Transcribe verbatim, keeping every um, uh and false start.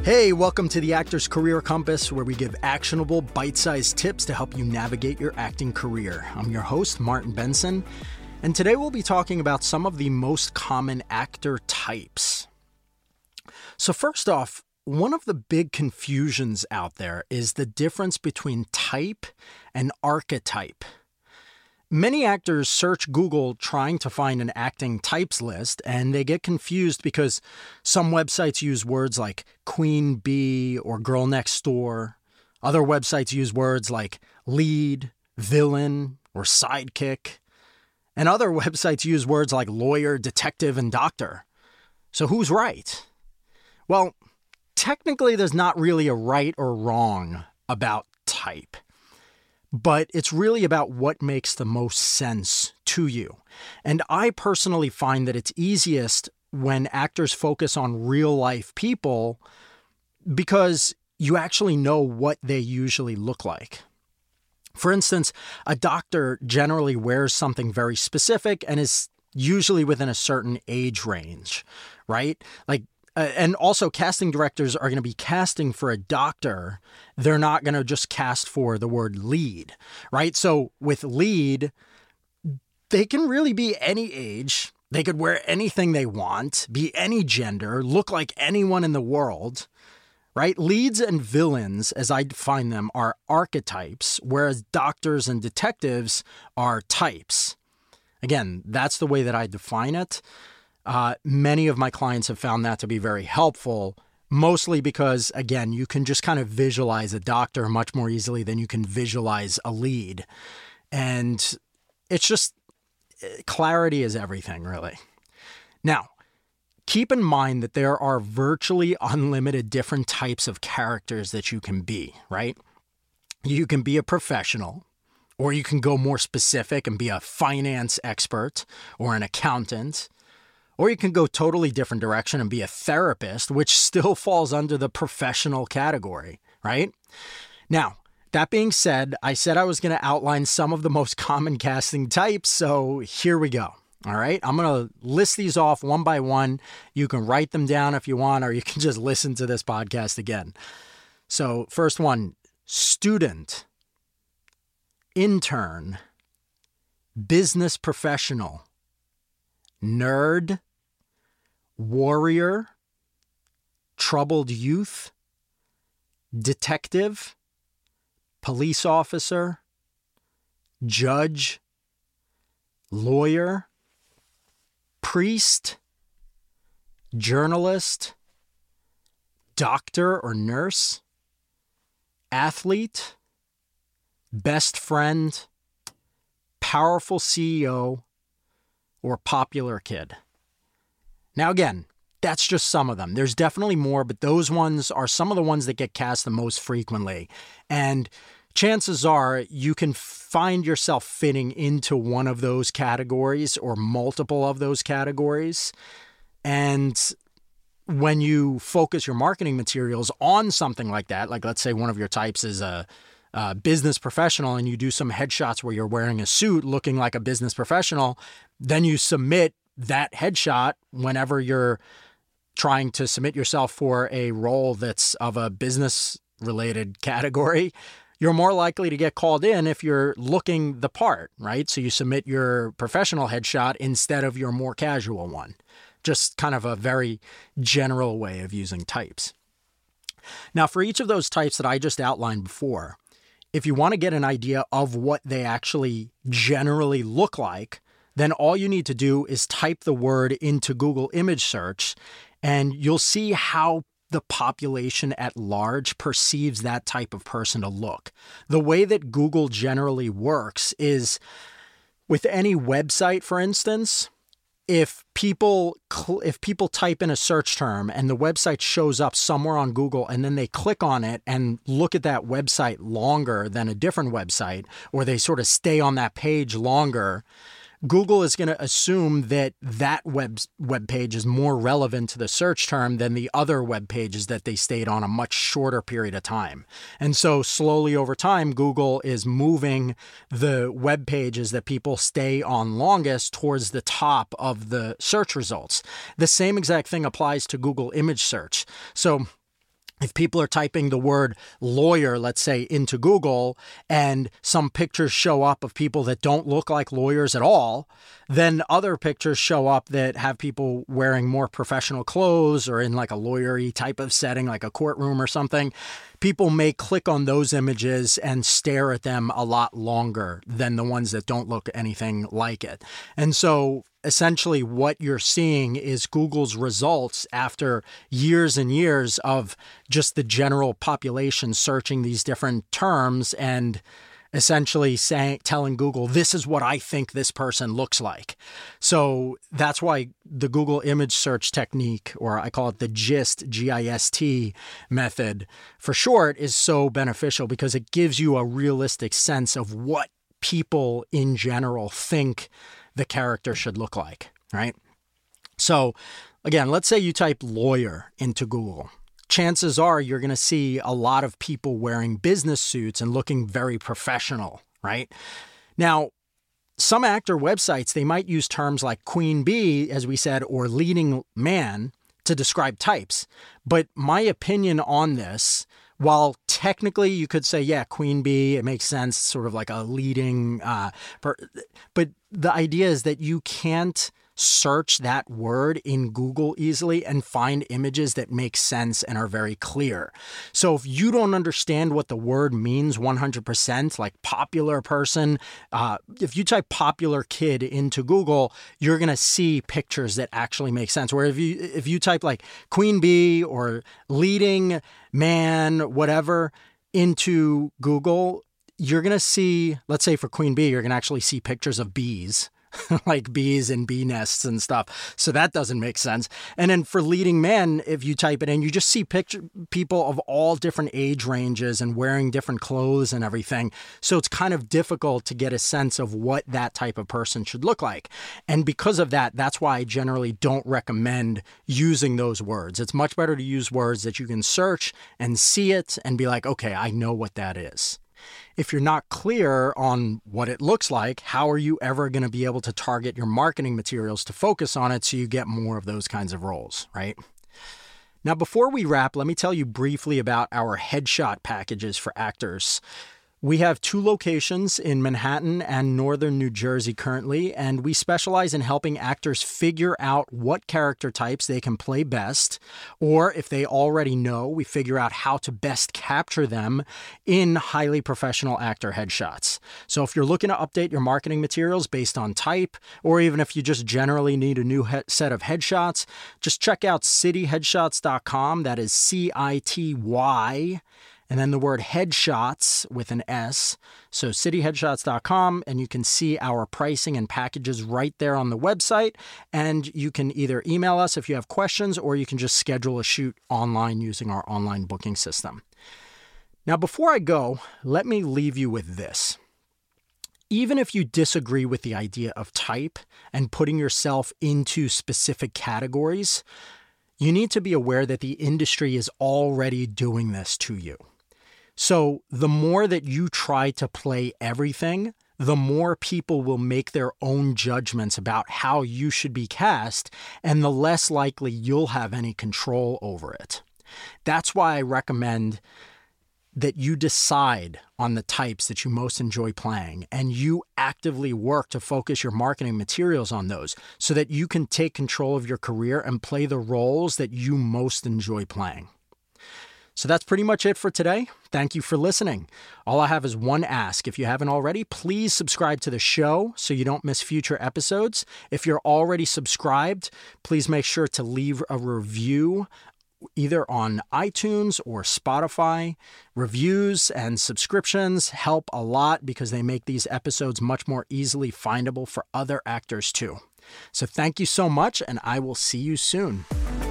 Hey, welcome to the Actor's Career Compass, where we give actionable, bite-sized tips to help you navigate your acting career. I'm your host, Martin Benson, and today we'll be talking about some of the most common actor types. So first off, one of the big confusions out there is the difference between type and archetype. Many actors search Google trying to find an acting types list, and they get confused because some websites use words like queen bee or girl next door. Other websites use words like lead, villain, or sidekick. And other websites use words like lawyer, detective, and doctor. So who's right? Well, technically there's not really a right or wrong about type. But it's really about what makes the most sense to you. And I personally find that it's easiest when actors focus on real life people because you actually know what they usually look like. For instance, a doctor generally wears something very specific and is usually within a certain age range, right? Like, Uh, and also, casting directors are going to be casting for a doctor. They're not going to just cast for the word lead, right? So with lead, they can really be any age. They could wear anything they want, be any gender, look like anyone in the world, right? Leads and villains, as I define them, are archetypes, whereas doctors and detectives are types. Again, that's the way that I define it. Uh, many of my clients have found that to be very helpful, mostly because, again, you can just kind of visualize a doctor much more easily than you can visualize a lead. And it's just, clarity is everything, really. Now, keep in mind that there are virtually unlimited different types of characters that you can be, right? You can be a professional, or you can go more specific and be a finance expert or an accountant. Or you can go totally different direction and be a therapist, which still falls under the professional category, right? Now, that being said, I said I was going to outline some of the most common casting types, so here we go. All right, I'm going to list these off one by one. You can write them down if you want, or you can just listen to this podcast again. So first one, student, intern, business professional, nerd, warrior, troubled youth, detective, police officer, judge, lawyer, priest, journalist, doctor or nurse, athlete, best friend, powerful C E O, or popular kid. Now, again, that's just some of them. There's definitely more, but those ones are some of the ones that get cast the most frequently. And chances are you can find yourself fitting into one of those categories or multiple of those categories. And when you focus your marketing materials on something like that, like let's say one of your types is a Uh, business professional, and you do some headshots where you're wearing a suit looking like a business professional, then you submit that headshot whenever you're trying to submit yourself for a role that's of a business related category. You're more likely to get called in if you're looking the part, right? So you submit your professional headshot instead of your more casual one. Just kind of a very general way of using types. Now, for each of those types that I just outlined before, if you want to get an idea of what they actually generally look like, then all you need to do is type the word into Google image search, and you'll see how the population at large perceives that type of person to look. The way that Google generally works is with any website, for instance, if people cl- if people type in a search term and the website shows up somewhere on Google and then they click on it and look at that website longer than a different website, or they sort of stay on that page longer, Google is going to assume that that web, web page is more relevant to the search term than the other web pages that they stayed on a much shorter period of time. And so slowly over time, Google is moving the web pages that people stay on longest towards the top of the search results. The same exact thing applies to Google image search. So If people are typing the word lawyer, let's say, into Google, and some pictures show up of people that don't look like lawyers at all, then other pictures show up that have people wearing more professional clothes or in like a lawyer-y type of setting, like a courtroom or something. People may click on those images and stare at them a lot longer than the ones that don't look anything like it. And so essentially what you're seeing is Google's results after years and years of just the general population searching these different terms and essentially saying, telling Google, this is what I think this person looks like. So that's why the Google image search technique, or I call it the GIST, G I S T method for short, is so beneficial because it gives you a realistic sense of what people in general think the character should look like, right? So again, let's say you type lawyer into Google. Chances are you're going to see a lot of people wearing business suits and looking very professional, right? Now, some actor websites, they might use terms like queen bee, as we said, or leading man to describe types. But my opinion on this, while technically you could say, yeah, queen bee, it makes sense, sort of like a leading, uh, per, but the idea is that you can't search that word in Google easily and find images that make sense and are very clear. So if you don't understand what the word means one hundred percent, like popular person, uh, if you type popular kid into Google, you're going to see pictures that actually make sense. Where if you, if you type like queen bee or leading man, whatever, into Google, you're going to see, let's say for queen bee, you're going to actually see pictures of bees. like bees and bee nests and stuff. So that doesn't make sense. And then for leading man, if you type it in, you just see picture people of all different age ranges and wearing different clothes and everything. So it's kind of difficult to get a sense of what that type of person should look like. And because of that, that's why I generally don't recommend using those words. It's much better to use words that you can search and see it and be like, okay, I know what that is. If you're not clear on what it looks like, how are you ever going to be able to target your marketing materials to focus on it so you get more of those kinds of roles, right? Now, before we wrap, let me tell you briefly about our headshot packages for actors. We have two locations in Manhattan and Northern New Jersey currently, and we specialize in helping actors figure out what character types they can play best, or if they already know, we figure out how to best capture them in highly professional actor headshots. So if you're looking to update your marketing materials based on type, or even if you just generally need a new he- set of headshots, just check out city headshots dot com. That is C I T Y. And then the word headshots with an S. So city headshots dot com, and you can see our pricing and packages right there on the website. And you can either email us if you have questions, or you can just schedule a shoot online using our online booking system. Now, before I go, let me leave you with this. Even if you disagree with the idea of type and putting yourself into specific categories, you need to be aware that the industry is already doing this to you. So the more that you try to play everything, the more people will make their own judgments about how you should be cast, and the less likely you'll have any control over it. That's why I recommend that you decide on the types that you most enjoy playing, and you actively work to focus your marketing materials on those so that you can take control of your career and play the roles that you most enjoy playing. So that's pretty much it for today. Thank you for listening. All I have is one ask. If you haven't already, please subscribe to the show so you don't miss future episodes. If you're already subscribed, please make sure to leave a review either on iTunes or Spotify. Reviews and subscriptions help a lot because they make these episodes much more easily findable for other actors too. So thank you so much, and I will see you soon.